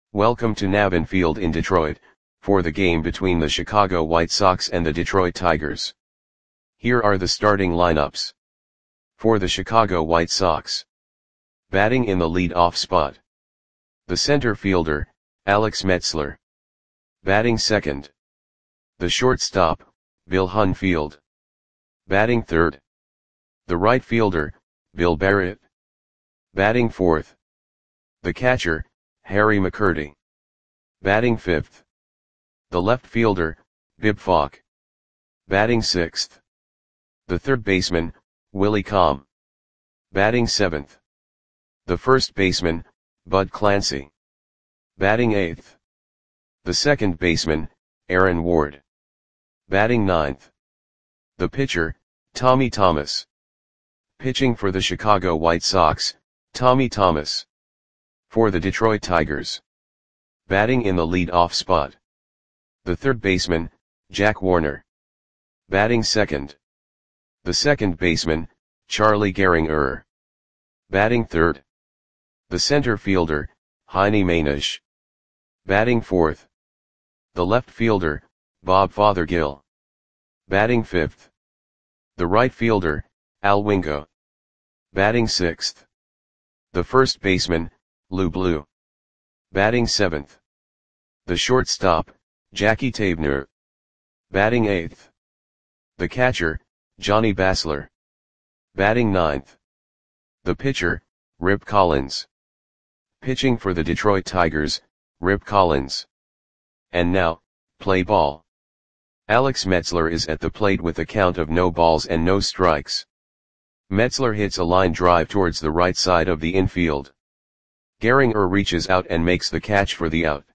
Welcome to Navin Field in Detroit, for the game between the Chicago White Sox and the Detroit Tigers. Here are the starting lineups. For the Chicago White Sox. Batting in the lead-off spot. The center fielder, Alex Metzler. Batting second. The shortstop, Bill Hunfield. Batting third. The right fielder, Bill Barrett. Batting fourth. The catcher, Harry McCurdy. Batting fifth. The left fielder, Bib Falk. Batting sixth. The third baseman, Willie Comm. Batting seventh. The first baseman, Bud Clancy. Batting eighth. The second baseman, Aaron Ward. Batting ninth. The pitcher, Tommy Thomas. Pitching for the Chicago White Sox, Tommy Thomas. For the Detroit Tigers. Batting in the lead-off spot. The third baseman, Jack Warner. Batting second. The second baseman, Charlie Gehringer. Batting third. The center fielder, Heine Mainisch. Batting fourth. The left fielder, Bob Fothergill. Batting fifth. The right fielder, Al Wingo. Batting sixth. The first baseman, Lou Blue. Batting seventh. The shortstop, Jackie Tabner. Batting eighth. The catcher, Johnny Basler. Batting ninth. The pitcher, Rip Collins. Pitching for the Detroit Tigers, Rip Collins. And now, play ball. Alex Metzler is at the plate with a count of no balls and no strikes. Metzler hits a line drive towards the right side of the infield. Gehringer reaches out and makes the catch for the out.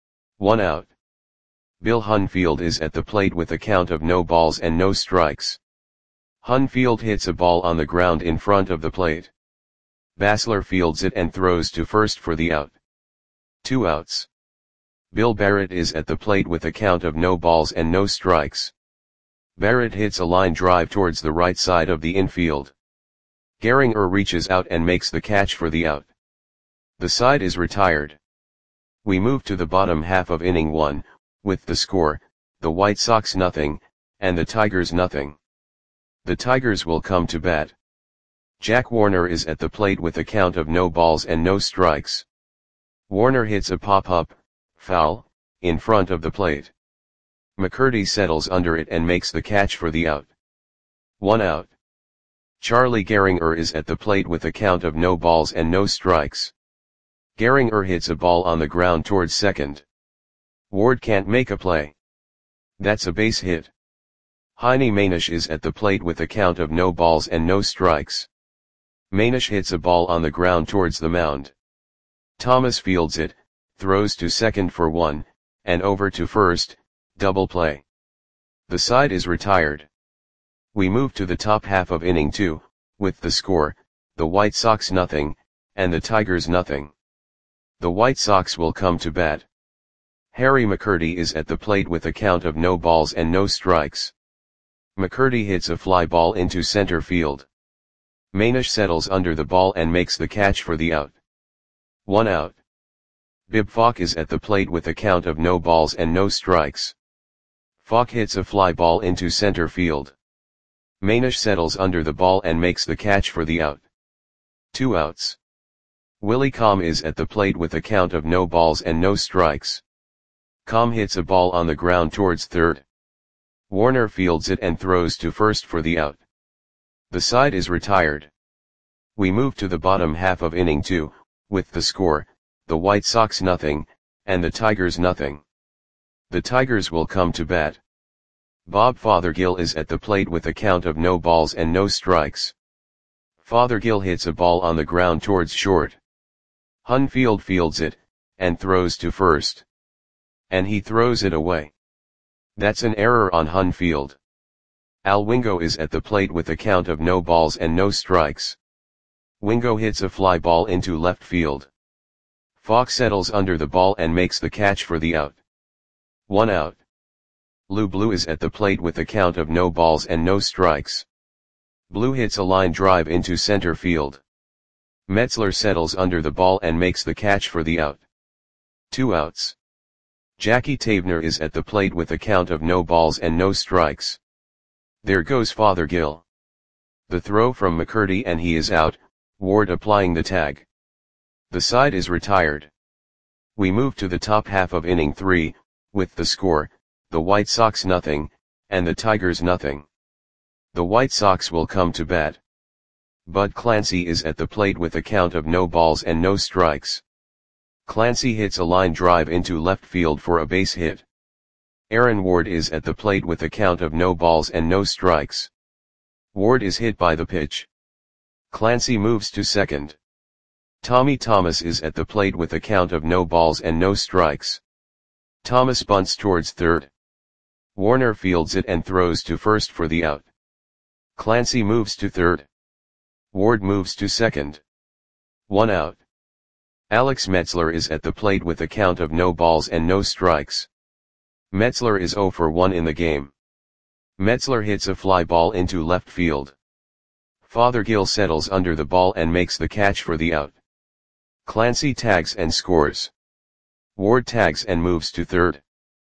1 out. Bill Hunfield is at the plate with a count of no balls and no strikes. Hunfield hits a ball on the ground in front of the plate. Basler fields it and throws to first for the out. 2 outs. Bill Barrett is at the plate with a count of no balls and no strikes. Barrett hits a line drive towards the right side of the infield. Gehringer reaches out and makes the catch for the out. The side is retired. We move to the bottom half of inning 1, with the score, the White Sox 0, and the Tigers 0. The Tigers will come to bat. Jack Warner is at the plate with a count of no balls and no strikes. Warner hits a pop-up, foul, in front of the plate. McCurdy settles under it and makes the catch for the out. 1 out. Charlie Gehringer is at the plate with a count of no balls and no strikes. Gehringer hits a ball on the ground towards second. Ward can't make a play. That's a base hit. Heine Mainisch is at the plate with a count of no balls and no strikes. Mainisch hits a ball on the ground towards the mound. Thomas fields it, throws to second for 1, and over to first, double play. The side is retired. We move to the top half of inning 2, with the score, the White Sox 0, and the Tigers 0. The White Sox will come to bat. Harry McCurdy is at the plate with a count of no balls and no strikes. McCurdy hits a fly ball into center field. Mainisch settles under the ball and makes the catch for the out. 1 out. Bib Falk is at the plate with a count of no balls and no strikes. Falk hits a fly ball into center field. Mainisch settles under the ball and makes the catch for the out. 2 outs. Willie Comm is at the plate with a count of no balls and no strikes. Comm hits a ball on the ground towards third. Warner fields it and throws to first for the out. The side is retired. We move to the bottom half of inning 2, with the score, the White Sox 0, and the Tigers 0. The Tigers will come to bat. Bob Fothergill is at the plate with a count of no balls and no strikes. Fothergill hits a ball on the ground towards short. Hunfield fields it, and throws to first. And he throws it away. That's an error on Hunfield. Al Wingo is at the plate with a count of no balls and no strikes. Wingo hits a fly ball into left field. Falk settles under the ball and makes the catch for the out. 1 out. Lou Blue is at the plate with a count of no balls and no strikes. Blue hits a line drive into center field. Metzler settles under the ball and makes the catch for the out. 2 outs. Jackie Tavener is at the plate with a count of no balls and no strikes. There goes Fothergill. The throw from McCurdy and he is out, Ward applying the tag. The side is retired. We move to the top half of inning 3, with the score, the White Sox nothing, and the Tigers nothing. The White Sox will come to bat. Bud Clancy is at the plate with a count of no balls and no strikes. Clancy hits a line drive into left field for a base hit. Aaron Ward is at the plate with a count of no balls and no strikes. Ward is hit by the pitch. Clancy moves to second. Tommy Thomas is at the plate with a count of no balls and no strikes. Thomas bunts towards third. Warner fields it and throws to first for the out. Clancy moves to third. Ward moves to second. 1 out. Alex Metzler is at the plate with a count of no balls and no strikes. Metzler is 0 for 1 in the game. Metzler hits a fly ball into left field. Fothergill settles under the ball and makes the catch for the out. Clancy tags and scores. Ward tags and moves to third.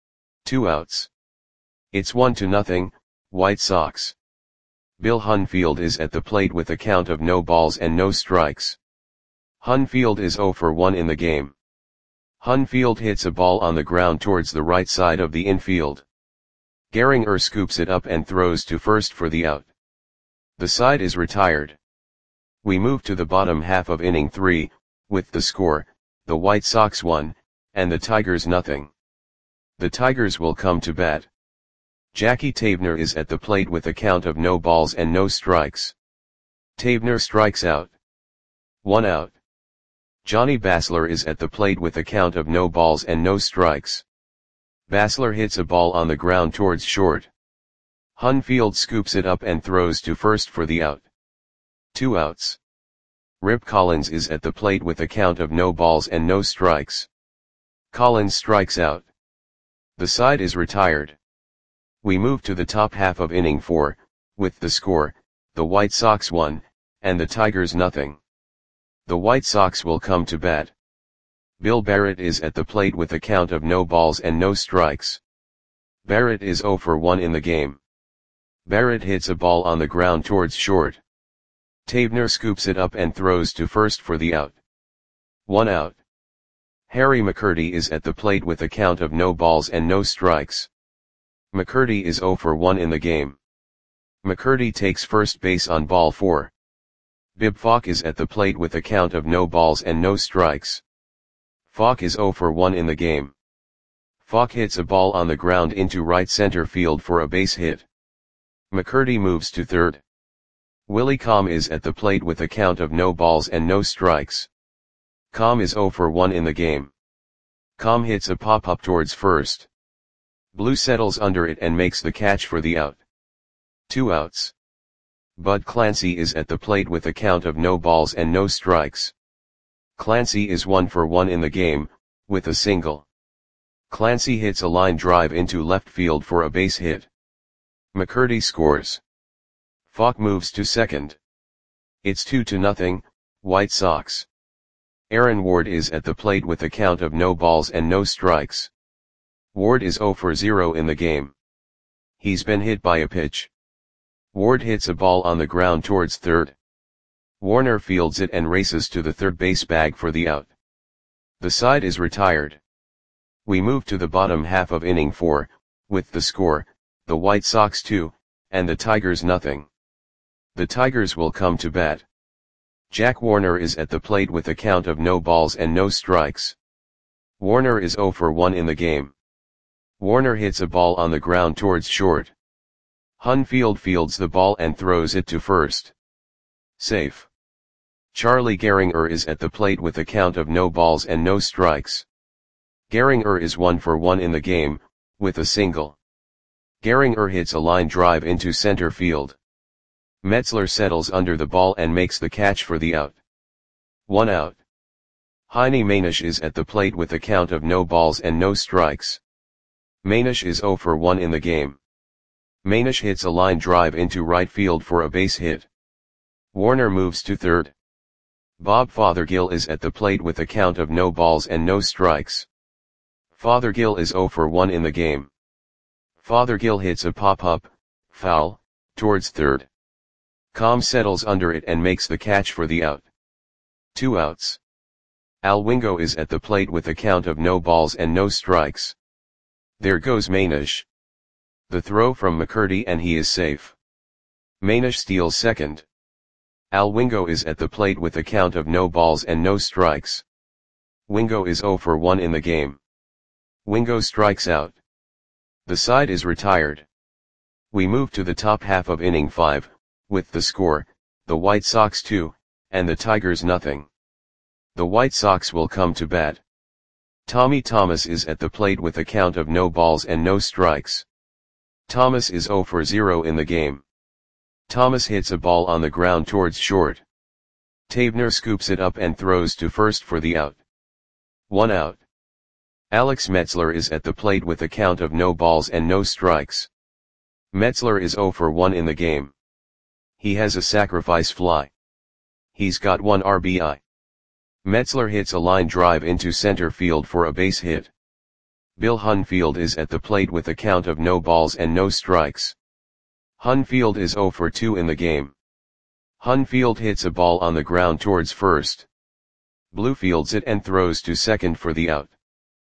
2 outs. It's 1-0, White Sox. Bill Hunfield is at the plate with a count of no balls and no strikes. Hunfield is 0 for 1 in the game. Hunfield hits a ball on the ground towards the right side of the infield. Gehringer scoops it up and throws to first for the out. The side is retired. We move to the bottom half of inning 3, with the score, the White Sox 1, and the Tigers nothing. The Tigers will come to bat. Jackie Tavener is at the plate with a count of no balls and no strikes. Tavener strikes out. 1 out. Johnny Basler is at the plate with a count of no balls and no strikes. Basler hits a ball on the ground towards short. Hunfield scoops it up and throws to first for the out. 2 outs. Rip Collins is at the plate with a count of no balls and no strikes. Collins strikes out. The side is retired. We move to the top half of inning 4, with the score, the White Sox 1, and the Tigers nothing. The White Sox will come to bat. Bill Barrett is at the plate with a count of no balls and no strikes. Barrett is 0 for 1 in the game. Barrett hits a ball on the ground towards short. Tavener scoops it up and throws to first for the out. 1 out. Harry McCurdy is at the plate with a count of no balls and no strikes. McCurdy is 0 for 1 in the game. McCurdy takes first base on ball 4. Bib Falk is at the plate with a count of no balls and no strikes. Falk is 0 for 1 in the game. Falk hits a ball on the ground into right center field for a base hit. McCurdy moves to third. Willie Comm is at the plate with a count of no balls and no strikes. Comm is 0 for 1 in the game. Comm hits a pop-up towards first. Blue settles under it and makes the catch for the out. 2 outs. Bud Clancy is at the plate with a count of no balls and no strikes. Clancy is 1 for 1 in the game, with a single. Clancy hits a line drive into left field for a base hit. McCurdy scores. Falk moves to second. It's 2-0, White Sox. Aaron Ward is at the plate with a count of no balls and no strikes. Ward is 0 for 0 in the game. He's been hit by a pitch. Ward hits a ball on the ground towards third. Warner fields it and races to the third base bag for the out. The side is retired. We move to the bottom half of inning 4, with the score, the White Sox 2, and the Tigers nothing. The Tigers will come to bat. Jack Warner is at the plate with a count of no balls and no strikes. Warner is 0 for 1 in the game. Warner hits a ball on the ground towards short. Hunfield fields the ball and throws it to first. Safe. Charlie Gehringer is at the plate with a count of no balls and no strikes. Gehringer is 1 for 1 in the game, with a single. Gehringer hits a line drive into center field. Metzler settles under the ball and makes the catch for the out. 1 out. Heine Manish is at the plate with a count of no balls and no strikes. Manish is 0 for 1 in the game. Manish hits a line drive into right field for a base hit. Warner moves to third. Bob Fothergill is at the plate with a count of no balls and no strikes. Fothergill is 0 for 1 in the game. Fothergill hits a pop-up, foul, towards third. Com settles under it and makes the catch for the out. 2 outs. Alwingo is at the plate with a count of no balls and no strikes. There goes Manish. The throw from McCurdy and he is safe. Manish steals second. Alwingo is at the plate with a count of no balls and no strikes. Wingo is 0 for 1 in the game. Wingo strikes out. The side is retired. We move to the top half of inning 5, with the score, the White Sox 2, and the Tigers nothing. The White Sox will come to bat. Tommy Thomas is at the plate with a count of no balls and no strikes. Thomas is 0 for 0 in the game. Thomas hits a ball on the ground towards short. Tavener scoops it up and throws to first for the out. 1 out. Alex Metzler is at the plate with a count of no balls and no strikes. Metzler is 0 for 1 in the game. He has a sacrifice fly. He's got 1 RBI. Metzler hits a line drive into center field for a base hit. Bill Hunfield is at the plate with a count of no balls and no strikes. Hunfield is 0 for 2 in the game. Hunfield hits a ball on the ground towards first. Blue fields it and throws to second for the out.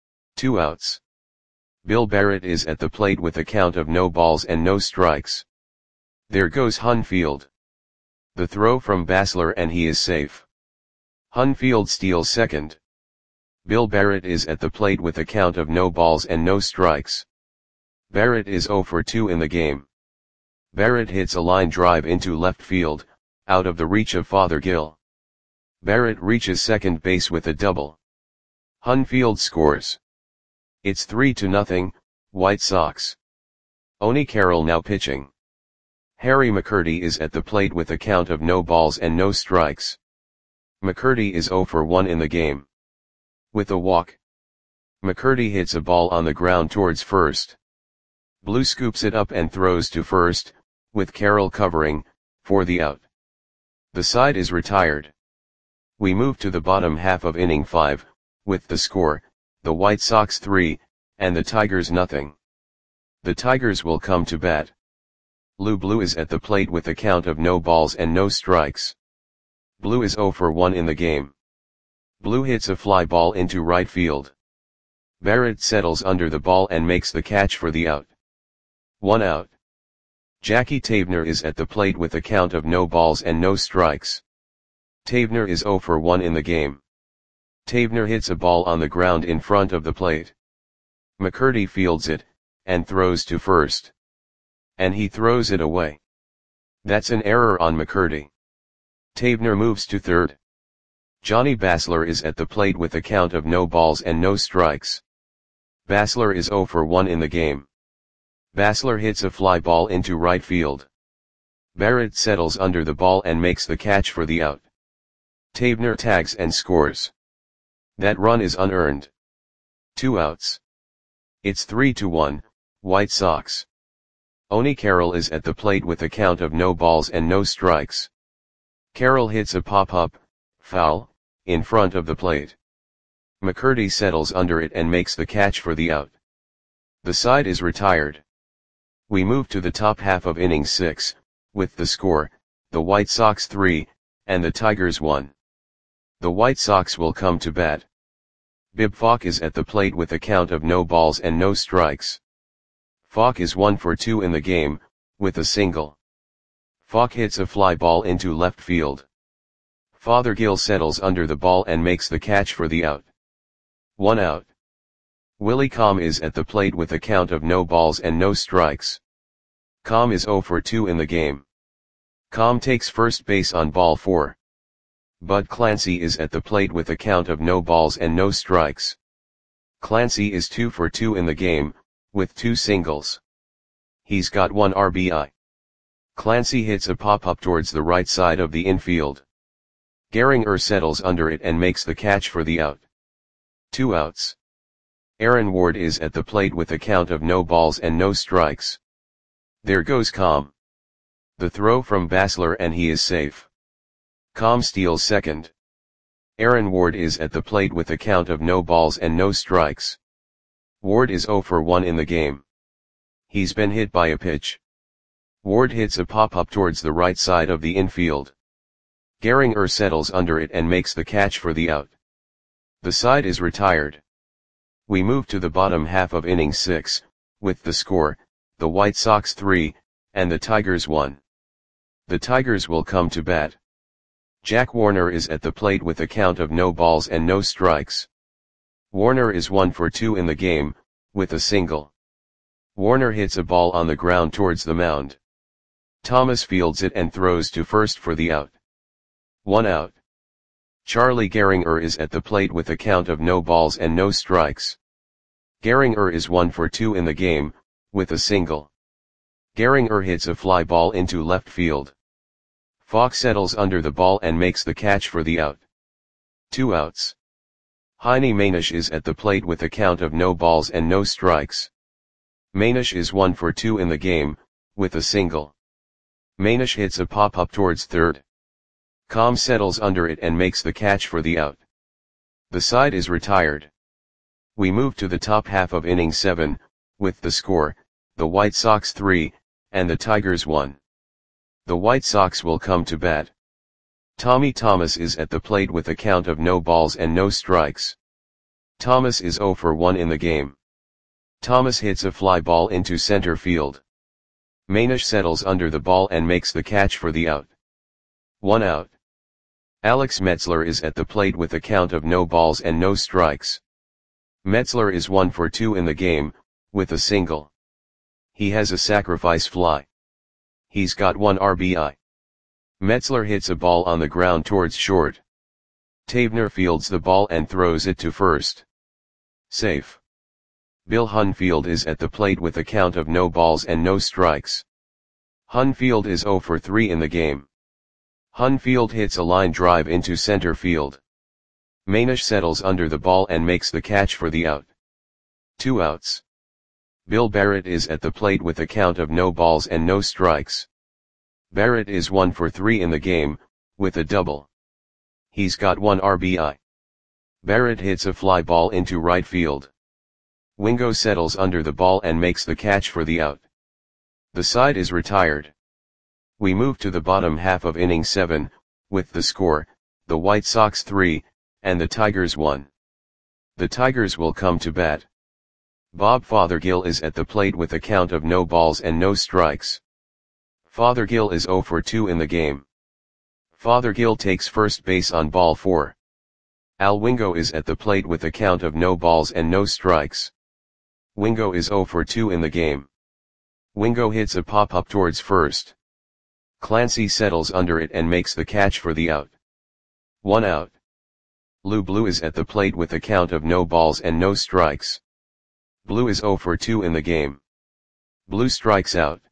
2 outs. Bill Barrett is at the plate with a count of no balls and no strikes. There goes Hunfield. The throw from Basler and he is safe. Hunfield steals second. Bill Barrett is at the plate with a count of no balls and no strikes. Barrett is 0 for 2 in the game. Barrett hits a line drive into left field, out of the reach of Fothergill. Barrett reaches second base with a double. Hunfield scores. It's 3-0, White Sox. Oni Carroll now pitching. Harry McCurdy is at the plate with a count of no balls and no strikes. McCurdy is 0 for 1 in the game. With a walk. McCurdy hits a ball on the ground towards first. Blue scoops it up and throws to first, with Carroll covering, for the out. The side is retired. We move to the bottom half of inning 5, with the score, the White Sox 3, and the Tigers nothing. The Tigers will come to bat. Lou Blue is at the plate with a count of no balls and no strikes. Blue is 0 for 1 in the game. Blue hits a fly ball into right field. Barrett settles under the ball and makes the catch for the out. 1 out. Jackie Tavener is at the plate with a count of no balls and no strikes. Tavener is 0 for 1 in the game. Tavener hits a ball on the ground in front of the plate. McCurdy fields it, and throws to first. And he throws it away. That's an error on McCurdy. Tavener moves to third. Johnny Basler is at the plate with a count of no balls and no strikes. Basler is 0 for 1 in the game. Basler hits a fly ball into right field. Barrett settles under the ball and makes the catch for the out. Tavener tags and scores. That run is unearned. 2 outs. It's 3-1, White Sox. Oni Carroll is at the plate with a count of no balls and no strikes. Carroll hits a pop-up, foul, in front of the plate. McCurdy settles under it and makes the catch for the out. The side is retired. We move to the top half of inning 6, with the score, the White Sox 3, and the Tigers 1. The White Sox will come to bat. Bib Falk is at the plate with a count of no balls and no strikes. Falk is 1 for 2 in the game, with a single. Falk hits a fly ball into left field. Fothergill settles under the ball and makes the catch for the out. 1 out. Willie Com is at the plate with a count of no balls and no strikes. Com is 0 for 2 in the game. Com takes first base on ball 4. Bud Clancy is at the plate with a count of no balls and no strikes. Clancy is 2 for 2 in the game, with 2 singles. He's got 1 RBI. Clancy hits a pop-up towards the right side of the infield. Gehringer settles under it and makes the catch for the out. 2 outs. Aaron Ward is at the plate with a count of no balls and no strikes. There goes Com. The throw from Basler and he is safe. Com steals second. Aaron Ward is at the plate with a count of no balls and no strikes. Ward is 0 for 1 in the game. He's been hit by a pitch. Ward hits a pop-up towards the right side of the infield. Gehringer settles under it and makes the catch for the out. The side is retired. We move to the bottom half of inning 6, with the score, the White Sox 3, and the Tigers 1. The Tigers will come to bat. Jack Warner is at the plate with a count of no balls and no strikes. Warner is 1 for 2 in the game, with a single. Warner hits a ball on the ground towards the mound. Thomas fields it and throws to first for the out. 1 out. Charlie Gehringer is at the plate with a count of no balls and no strikes. Gehringer is 1 for 2 in the game, with a single. Gehringer hits a fly ball into left field. Falk settles under the ball and makes the catch for the out. 2 outs. Heine Manish is at the plate with a count of no balls and no strikes. Manish is 1 for 2 in the game, with a single. Manish hits a pop-up towards third. Com settles under it and makes the catch for the out. The side is retired. We move to the top half of inning 7, with the score, the White Sox 3, and the Tigers 1. The White Sox will come to bat. Tommy Thomas is at the plate with a count of no balls and no strikes. Thomas is 0 for 1 in the game. Thomas hits a fly ball into center field. Manish settles under the ball and makes the catch for the out. 1 out. Alex Metzler is at the plate with a count of no balls and no strikes. Metzler is 1 for 2 in the game, with a single. He has a sacrifice fly. He's got 1 RBI. Metzler hits a ball on the ground towards short. Tavener fields the ball and throws it to first. Safe. Bill Hunfield is at the plate with a count of no balls and no strikes. Hunfield is 0 for 3 in the game. Hunfield hits a line drive into center field. Manish settles under the ball and makes the catch for the out. 2 outs. Bill Barrett is at the plate with a count of no balls and no strikes. Barrett is 1 for 3 in the game, with a double. He's got 1 RBI. Barrett hits a fly ball into right field. Wingo settles under the ball and makes the catch for the out. The side is retired. We move to the bottom half of inning 7, with the score, the White Sox 3, and the Tigers 1. The Tigers will come to bat. Bob Fothergill is at the plate with a count of no balls and no strikes. Fothergill is 0 for 2 in the game. Fothergill takes first base on ball 4. Al Wingo is at the plate with a count of no balls and no strikes. Wingo is 0 for 2 in the game. Wingo hits a pop-up towards first. Clancy settles under it and makes the catch for the out. 1 out. Lou Blue is at the plate with a count of no balls and no strikes. Blue is 0 for 2 in the game. Blue strikes out.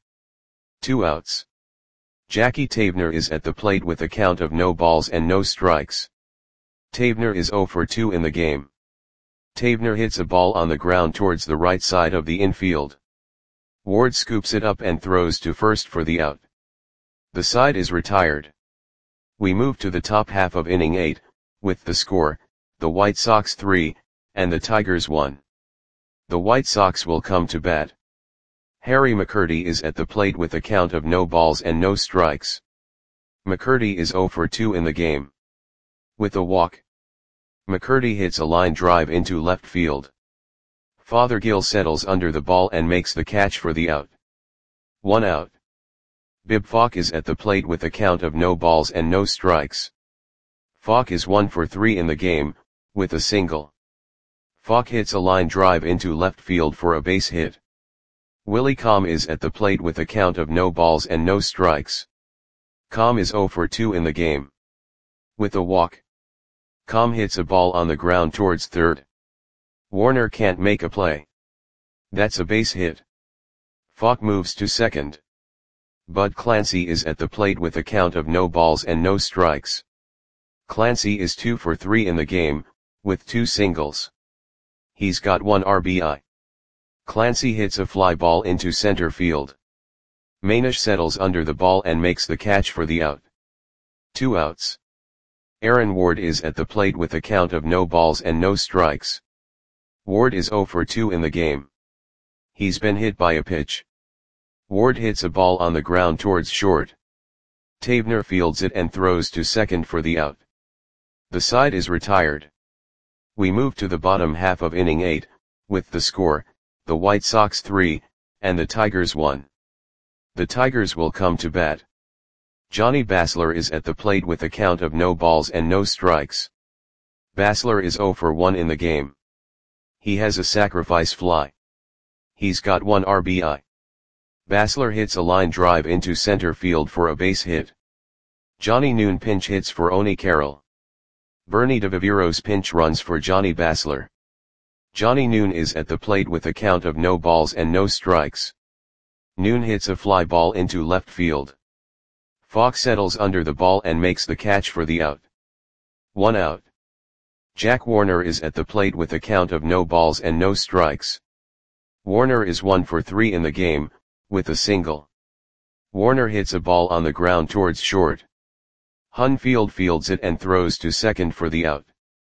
2 outs. Jackie Tavener is at the plate with a count of no balls and no strikes. Tavener is 0 for 2 in the game. Tavener hits a ball on the ground towards the right side of the infield. Ward scoops it up and throws to first for the out. The side is retired. We move to the top half of inning 8, with the score, the White Sox 3, and the Tigers 1. The White Sox will come to bat. Harry McCurdy is at the plate with a count of no balls and no strikes. McCurdy is 0 for 2 in the game. With a walk. McCurdy hits a line drive into left field. Fothergill settles under the ball and makes the catch for the out. 1 out. Bib Falk is at the plate with a count of no balls and no strikes. Falk is 1 for 3 in the game, with a single. Falk hits a line drive into left field for a base hit. Willie Com is at the plate with a count of no balls and no strikes. Com is 0 for 2 in the game. With a walk. Com hits a ball on the ground towards third. Warner can't make a play. That's a base hit. Falk moves to second. Bud Clancy is at the plate with a count of no balls and no strikes. Clancy is 2 for 3 in the game, with 2 singles. He's got 1 RBI. Clancy hits a fly ball into center field. Manish settles under the ball and makes the catch for the out. 2 outs. Aaron Ward is at the plate with a count of no balls and no strikes. Ward is 0 for 2 in the game. He's been hit by a pitch. Ward hits a ball on the ground towards short. Tavener fields it and throws to second for the out. The side is retired. We move to the bottom half of inning 8, with the score, the White Sox 3, and the Tigers 1. The Tigers will come to bat. Johnny Basler is at the plate with a count of no balls and no strikes. Basler is 0 for 1 in the game. He has a sacrifice fly. He's got 1 RBI. Basler hits a line drive into center field for a base hit. Johnny Noon pinch hits for Oni Carroll. Bernie de Viveros pinch runs for Johnny Basler. Johnny Noon is at the plate with a count of no balls and no strikes. Noon hits a fly ball into left field. Fox settles under the ball and makes the catch for the out. 1 out. Jack Warner is at the plate with a count of no balls and no strikes. Warner is 1 for 3 in the game, with a single. Warner hits a ball on the ground towards short. Hunfield fields it and throws to second for the out.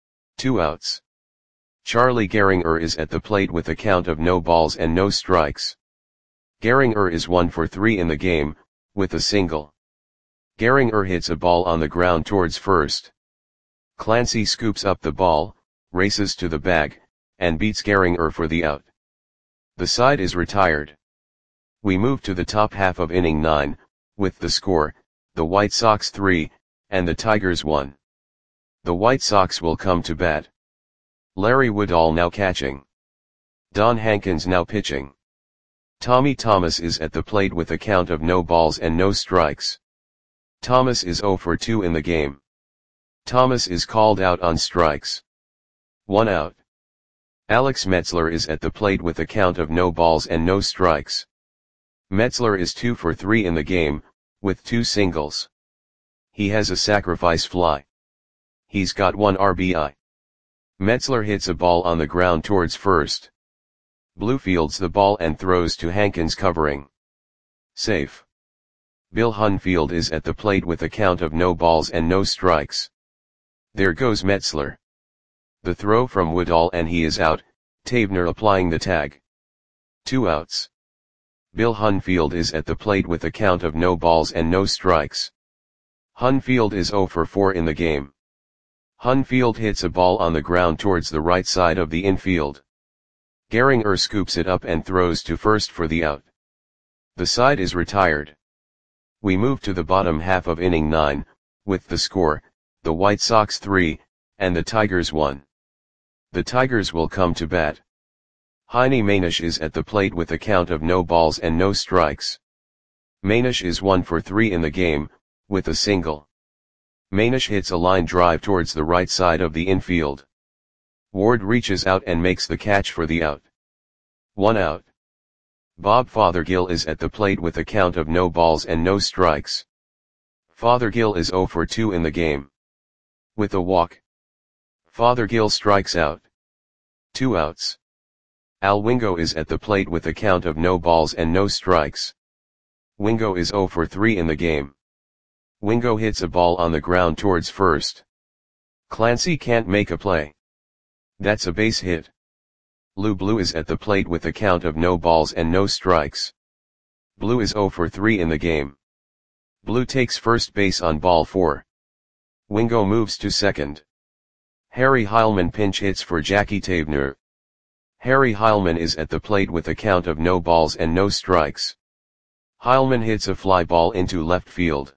2 outs. Charlie Gehringer is at the plate with a count of no balls and no strikes. Gehringer is 1 for 3 in the game, with a single. Gehringer hits a ball on the ground towards first. Clancy scoops up the ball, races to the bag, and beats Gehringer for the out. The side is retired. We move to the top half of inning 9, with the score, the White Sox 3, and the Tigers 1. The White Sox will come to bat. Larry Woodall now catching. Don Hankins now pitching. Tommy Thomas is at the plate with a count of no balls and no strikes. Thomas is 0 for 2 in the game. Thomas is called out on strikes. 1 out. Alex Metzler is at the plate with a count of no balls and no strikes. Metzler is 2 for 3 in the game, with 2 singles. He has a sacrifice fly. He's got 1 RBI. Metzler hits a ball on the ground towards first. Blue fields the ball and throws to Hankins covering. Safe. Bill Hunfield is at the plate with a count of no balls and no strikes. There goes Metzler. The throw from Woodall and he is out, Tavener applying the tag. 2 outs. Bill Hunfield is at the plate with a count of no balls and no strikes. Hunfield is 0 for 4 in the game. Hunfield hits a ball on the ground towards the right side of the infield. Gehringer scoops it up and throws to first for the out. The side is retired. We move to the bottom half of inning 9, with the score, the White Sox 3, and the Tigers 1. The Tigers will come to bat. Heine Manish is at the plate with a count of no balls and no strikes. Manish is 1 for 3 in the game, with a single. Manish hits a line drive towards the right side of the infield. Ward reaches out and makes the catch for the out. 1 out. Bob Fothergill is at the plate with a count of no balls and no strikes. Fothergill is 0 for 2 in the game. With a walk. Fothergill strikes out. 2 outs. Al Wingo is at the plate with a count of no balls and no strikes. Wingo is 0 for 3 in the game. Wingo hits a ball on the ground towards first. Clancy can't make a play. That's a base hit. Lou Blue is at the plate with a count of no balls and no strikes. Blue is 0 for 3 in the game. Blue takes first base on ball 4. Wingo moves to second. Harry Heilman pinch hits for Jackie Tavener. Harry Heilman is at the plate with a count of no balls and no strikes. Heilman hits a fly ball into left field.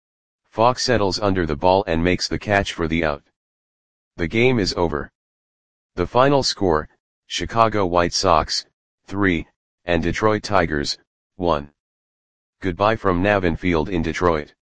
Fox settles under the ball and makes the catch for the out. The game is over. The final score, Chicago White Sox, 3, and Detroit Tigers, 1. Goodbye from Navin Field in Detroit.